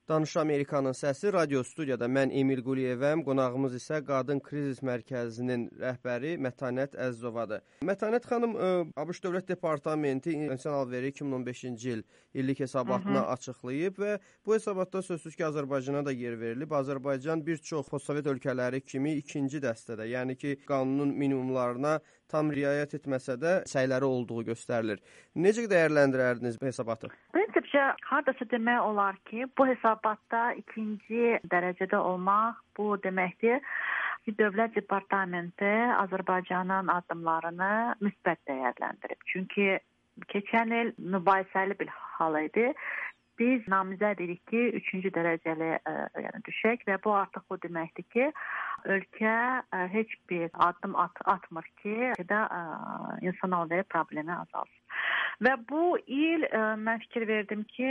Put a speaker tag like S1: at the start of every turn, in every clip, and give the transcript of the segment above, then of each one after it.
S1: Danış Amerikanın səsi radio studiyada mən Emil Quliyevəm, qonağımız isə Qadın Krizis Mərkəzinin rəhbəri Mətanət Əzizovadır. Mətanət xanım, ABŞ Dövlət Departamenti İnsan Alveri 2015-ci il illik hesabatını açıqlayıb və bu hesabatda sözsüz ki, Azərbaycana da yer verilib. Azərbaycan bir çox postsovet ölkələri kimi ikinci dəstədə, yəni ki, qanunun minimumlarına tam riayət etməsə də səyləri olduğu göstərilir. Necə dəyərləndirərdiniz bu hesabatı?
S2: Hardasa demək olar ki, bu hesabatda ikinci dərəcədə olmaq bu deməkdir ki, Dövlət Departamenti Azərbaycanın addımlarını müsbət dəyərləndirib. Çünki keçən il mübahisəli bir hal idi. Biz namizəd edirik ki, üçüncü dərəcəli düşək və bu artıq o deməkdir ki, ölkə heç bir addım atmır ki, insan alveri problemi azalsın. Və bu il mən fikir verdim ki,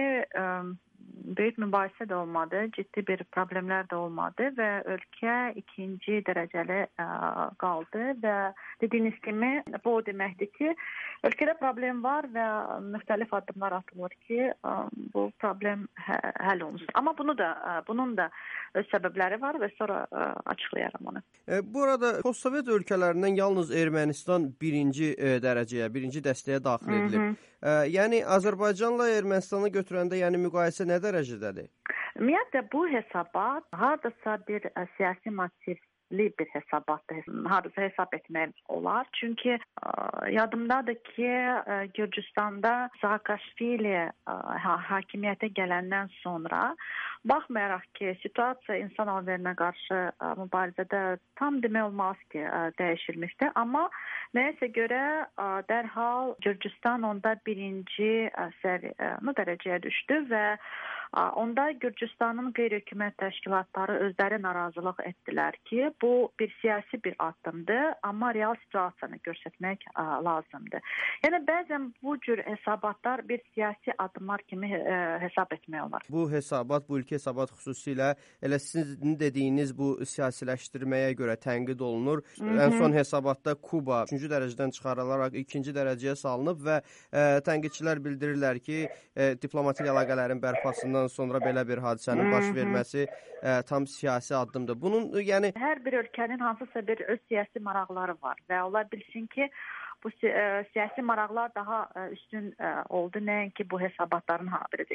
S2: böyük mübahisə də olmadı, ciddi bir problemlər də olmadı və ölkə ikinci dərəcəli qaldı və dediyiniz kimi bu o deməkdir ki, ölkədə problem var və müxtəlif addımlar atılır ki, bu problem həll olunsun. Amma bunun da öz səbəbləri var və sonra açıqlayaram onu.
S1: Bu arada postsovet ölkələrindən yalnız Ermənistan birinci dərəcəyə, birinci dəstəyə daxil edilib. Yəni Azərbaycanla Ermənistanı götürəndə müqayisə nə dərəcədədir?
S2: Ümumiyyətlə bu hesabat hardasa bir siyasi motivli bir hesabatdır. Hardasa hesab etmək olar. Çünki yadımdadır ki, Gürcüstanda Saakashvili hakimiyyətə gələndən sonra baxmayaraq ki, situasiya insan alverinə qarşı mübarizədə tam demək olmaz ki, dəyişilmişdi. Amma nəyəsə görə dərhal Gürcüstan onda birinci dərəcəyə düşdü və onda Gürcüstanın qeyri-hökumət təşkilatları özləri narazılıq etdilər ki, bu bir siyasi bir addımdır, amma real situasiyanı göstərmək lazımdır. Yəni bəzən bu cür hesabatlar bir siyasi addımlar kimi hesab etmək olar.
S1: Bu hesabat, bu ilki hesabat xüsusilə elə sizin dediyiniz bu siyasiləşdirməyə görə tənqid olunur. Ən son hesabatda Kuba 3-cü dərəcədən çıxarılaraq 2-ci dərəcəyə salınıb və tənqidçilər bildirirlər ki, diplomatik əlaqələrin bərpasından sonra belə bir hadisənin baş verməsi tam siyasi addımdır. Bunun
S2: hər bir ölkənin hansısa bir öz siyasi maraqları var və ola bilsin ki, bu siyasi maraqlar daha üstün oldu, nəinki bu hesabatların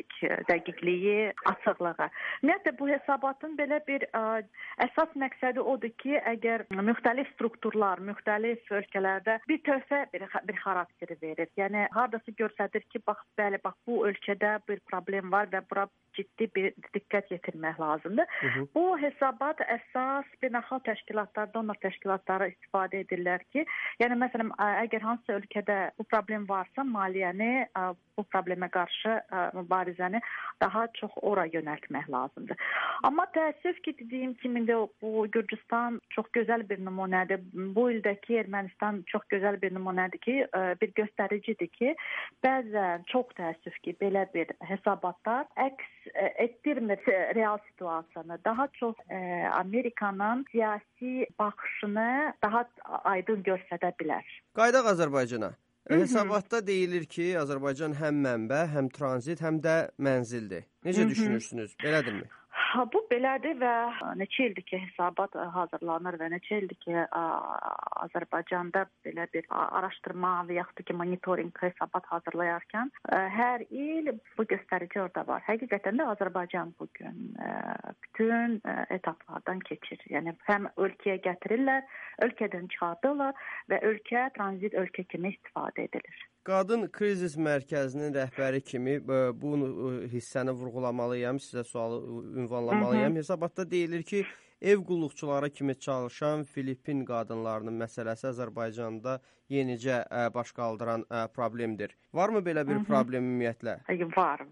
S2: dəqiqliyi, açıqlığı. Ümumiyyətlə, bu hesabatın belə bir əsas məqsədi odur ki, əgər müxtəlif strukturlar, müxtəlif ölkələrdə bir töhfə, bir xarakteri verir. Yəni, hardası göstərir ki, bax, bu ölkədə bir problem var və bura ciddi bir diqqət yetirmək lazımdır. Bu hesabat əsas beynəlxalq təşkilatlar, donor təşkilatları istifadə edirlər ki, yəni məsələn, əgər hansısa ölkədə bu problem varsa, maliyyəni bu problemə qarşı mübarizəni daha çox ora yönəltmək lazımdır. Amma təəssüf ki, dediyim kimi də bu Gürcüstan çox gözəl bir nümunədir. Bu ildəki Ermənistan çox gözəl bir nümunədir ki, bir göstəricidir ki, bəzən çox təəssüf ki, belə bir hesabatlar əks etdirmir real situasiyanı. Daha çox Amerikanın siyasi baxışını daha aydın göstərə bilər.
S1: Qaydaq Azərbaycana. Hesabatda deyilir ki, Azərbaycan həm mənbə, həm tranzit, həm də mənzildir. Necə düşünürsünüz? Belədirmi?
S2: Bu belədir və neçə ildir ki, hesabat hazırlanır və neçə ildir ki, Azərbaycanda belə bir araşdırma və yaxud ki, monitoring hesabat hazırlayarkən hər il bu göstərici orada var. Həqiqətən də Azərbaycan bugün bütün etaplardan keçir. Yəni, həm ölkəyə gətirirlər, ölkədən çıxardırlar və ölkə tranzit ölkə kimi istifadə edilir.
S1: Qadın Krizis Mərkəzinin rəhbəri kimi bu hissəni vurğulamalıyam, sizə sualı ünvanlamalıyam. Hesabatda deyilir ki, ev qulluqçuları kimi çalışan Filippin qadınlarının məsələsi Azərbaycanda yenicə baş qaldıran problemdir. Varmı belə bir problem ümumiyyətlə?
S2: Var.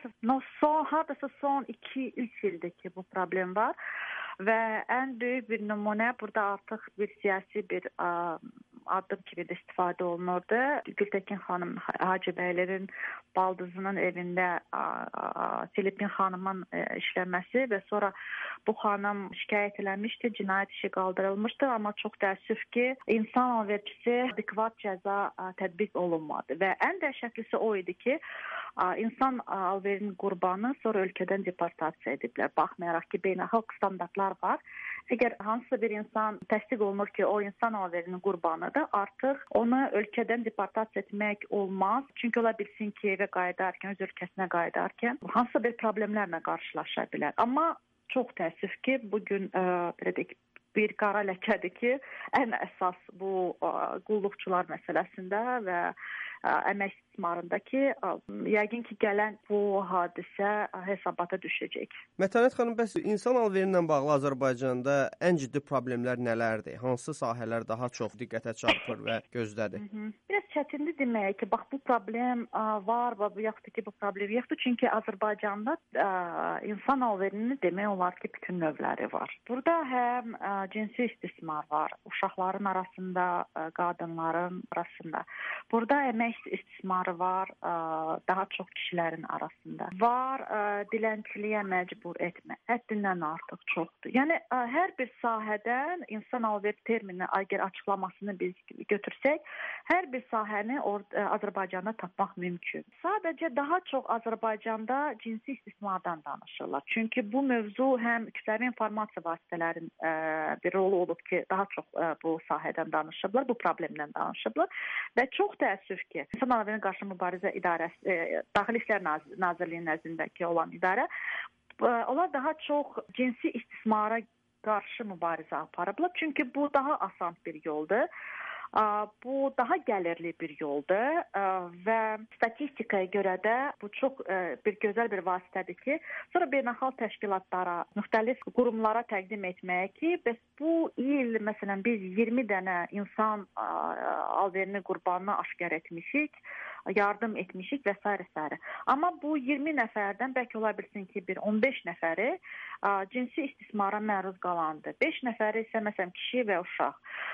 S2: Hardasa son 2-3 ildir ki, bu problem var və ən böyük bir nümunə burada artıq bir siyasi bir addım kimi də istifadə olunurdu. Gültəkin xanım Hacıbəylərin baldızının evində Filipin xanımın işləməsi və sonra bu xanım şikayət eləmişdi, cinayət işi qaldırılmışdı, amma çox təəssüf ki, insan alverçisi adekvat cəza tətbiq olunmadı və ən dəhşətlisi o idi ki, insan alverinin qurbanı sonra ölkədən deportasiya ediblər. Baxmayaraq ki, beynəlxalq standartlar var. Əgər hansısa bir insan təsdiq olunur ki, o insan alverinin qurbanıdır, artıq onu ölkədən deportasiya etmək olmaz. Çünki ola bilsin ki, evə qayıdarkən, öz ölkəsinə qayıdarkən hansısa bir problemlərlə qarşılaşa bilər. Amma çox təəssüf ki, bugün belə deyək, bir qara ləkədir ki, ən əsas bu qulluqçular məsələsində və əmək istismarındakı yəqin ki, gələn bu hadisə hesabata düşəcək.
S1: Mətanət xanım, bəs insan alveri ilə bağlı Azərbaycanda ən ciddi problemlər nələrdir? Hansı sahələr daha çox diqqətə çarpır və gözdədir?
S2: Biraz çətindir demək ki, bax bu problem var və yaxud ki, bu problem yoxdur. Çünki Azərbaycanda insan alverinin demək olar ki, bütün növləri var. Burada həm cinsi istismar var, uşaqların arasında, qadınların arasında. Burada əmək istismarı var, daha çox kişilərin arasında. Var, dilənçiliyə məcbur etmə. Həddindən artıq çoxdur. Yəni, hər bir sahədən insan alveri termini, əgər açıqlamasını biz götürsək, hər bir sahəni Azərbaycanda tapmaq mümkün. Sadəcə daha çox Azərbaycanda cinsi istismardan danışırlar. Çünki bu mövzu həm kütləvi informasiya vasitələrinin bir rolu olub ki, daha çox bu sahədən danışıblar, bu problemdən danışıblar və çox təəssüf ki, İnsan alverinin qarşı mübarizə idarəsi, Daxili İşlər Nazirliyinin nəzdindəki olan idarə, onlar daha çox cinsi istismara qarşı mübarizə aparıblar. Çünki bu daha asan bir yoldur. Bu daha gəlirli bir yoldur və statistikaya görə də bu çox bir gözəl bir vasitədir ki, sonra beynəlxalq təşkilatlara, müxtəlif qurumlara təqdim etməyə ki, bəs bu il məsələn biz 20 dənə insan alverinin qurbanını aşkar etmişik, yardım etmişik və s. Amma bu 20 nəfərdən bəlkə ola bilsin ki, bir 15 nəfəri cinsi istismara məruz qalandı. 5 nəfəri isə məsələn kişi və uşaq.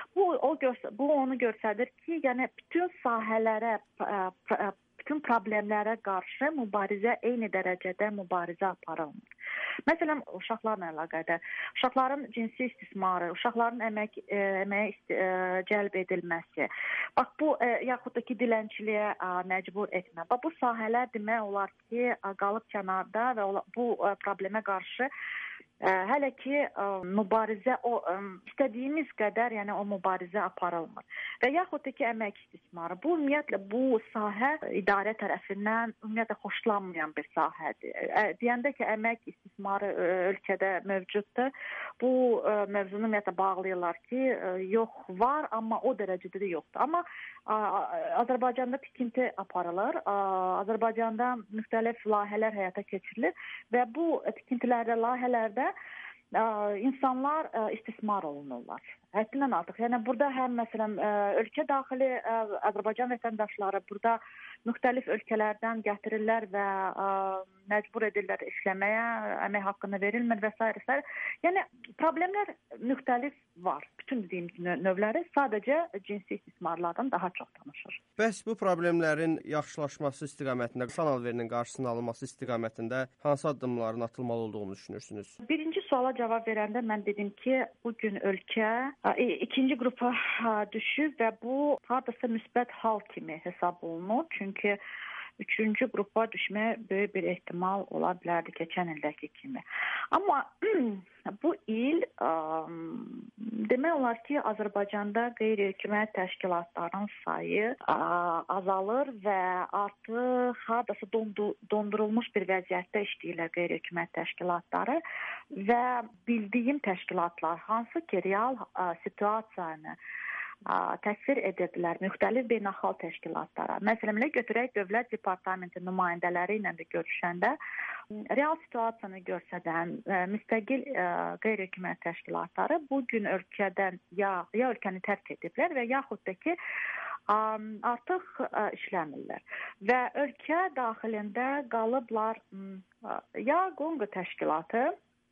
S2: Bu onu göstərir ki, yəni bütün sahələrə, bütün problemlərə qarşı mübarizə eyni dərəcədə mübarizə aparılmır. Məsələn, uşaqlarla əlaqədar, uşaqların cinsi istismarı, uşaqların əməyə cəlb edilməsi, bax bu yaxud da ki, dilənçiliyə məcbur etmə. Bax bu sahələr demək olar ki, qalıb kənarda və bu problemə qarşı hələ ki mübarizə istədiyimiz qədər, yəni o mübarizə aparılmır. Və yaxud da ki, əmək istismarı. Bu ümumiyyətlə bu sahə idarə tərəfindən ümumiyyətlə xoşlanmayan bir sahədir. Deyəndə ki, əmək istismarı ölkədə mövcuddur. Bu mövzunu ümumiyyətlə bağlayırlar ki, yox var, amma o dərəcədə də yoxdur. Amma Azərbaycanda tikinti aparılır. Azərbaycanda müxtəlif layihələr həyata keçirilir və bu tikintilərdə, layihələrdə insanlar istismar olunurlar. Həddindən artıq. Yəni burada həm məsələn ölkə daxili Azərbaycan vətəndaşları burada müxtəlif ölkələrdən gətirirlər və məcbur edirlər işləməyə, əmək haqqını verilmir və s. Yəni problemlər müxtəlif var. Bütün dediyimiz növləri sadəcə cinsi istismarlardan daha çox danışır.
S1: Bəs bu problemlərin yaxşılaşması istiqamətində, insan alverinin qarşısının alınması istiqamətində hansı addımların atılmalı olduğunu düşünürsünüz?
S2: Birinci suala cavab verəndə mən dedim ki, bugün ölkə ikinci qrupa düşüb və bu hardasa müsbət hal kimi hesab olunur. Çünki üçüncü qrupa düşməyə böyük bir ehtimal ola bilərdi keçən ildəki kimi. Amma bu il demək olar ki, Azərbaycanda qeyri-hökumət təşkilatlarının sayı azalır və artıq hardasa dondurulmuş bir vəziyyətdə işləyirlər qeyri-hökumət təşkilatları və bildiyim təşkilatlar hansı ki, real situasiyanı təsvir edirdilər müxtəlif beynəlxalq təşkilatlara. Məsələn, götürək Dövlət Departamenti nümayəndələri ilə də görüşəndə real situasiyanı göstərən müstəqil qeyri-hökumət təşkilatları bu gün ölkədən ya ölkəni tərk ediblər və yaxud da ki, artıq işləmirlər. Və ölkə daxilində qalıblar ya Qonqo təşkilatı,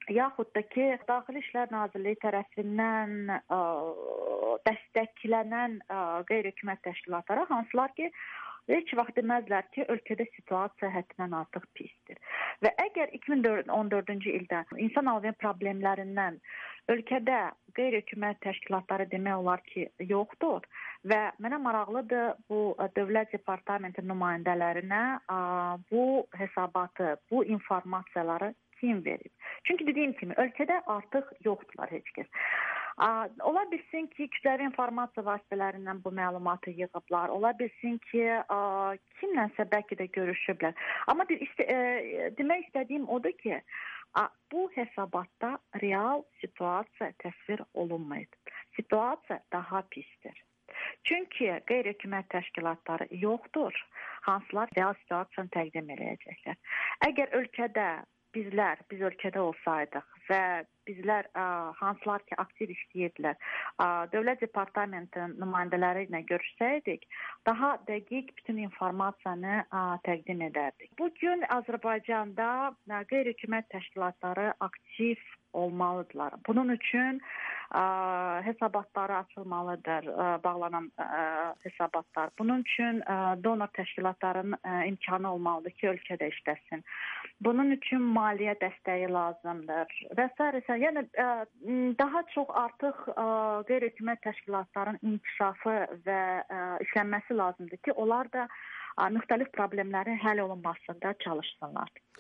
S2: yaxud da ki, Daxili İşlər Nazirliyi tərəfindən dəstəklənən qeyri-hökumət təşkilatları, hansılar ki, heç vaxt deməzlər ki, ölkədə situasiya həddindən artıq pisdir. Və əgər 2014-cü ildə insan alverinin problemlərindən ölkədə qeyri-hökumət təşkilatları demək olar ki, yoxdur və mənə maraqlıdır bu Dövlət Departamenti nümayəndələrinə bu hesabatı, bu informasiyaları kim verib? Çünki dediyim kimi, ölkədə artıq yoxdurlar heç kəs. Ola bilsin ki, kütləvi informasiya vasitələrindən bu məlumatı yığıblar. Ola bilsin ki, kimlənsə bəlkə də görüşüblər. Amma demək istədiyim odur ki, bu hesabatda real situasiya təsvir olunmayıb. Situasiya daha pisdir. Çünki qeyri-hökumət təşkilatları yoxdur, hansılar real situasiyanı təqdim edəcəklər. Əgər ölkədə biz ölkədə olsaydıq və bizlər hansılar ki, aktiv işləyirdilər, Dövlət Departamentinin nümayəndələri ilə görüşsəydik, daha dəqiq bütün informasiyanı təqdim edərdik. Bugün Azərbaycanda qeyri-hökumət təşkilatları aktiv olmalıdırlar. Bunun üçün hesabatları açılmalıdır, bağlanan hesabatlar. Bunun üçün donor təşkilatların imkanı olmalıdır ki, ölkədə işləsin. Bunun üçün maliyyə dəstəyi lazımdır və s. Yəni daha çox artıq qeyri-hökumət təşkilatların inkişafı və işlənməsi lazımdır ki, onlar da müxtəlif problemlərin həll olunmasında çalışsınlar.